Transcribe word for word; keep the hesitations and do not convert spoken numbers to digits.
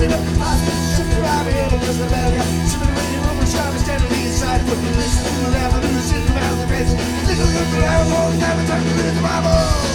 holding up. Shipping around here because the belly. Shipping away your rubber shop is standing inside. Putting this in the lab and in the shit around the face. Little look around, won't have a time to live the Bible.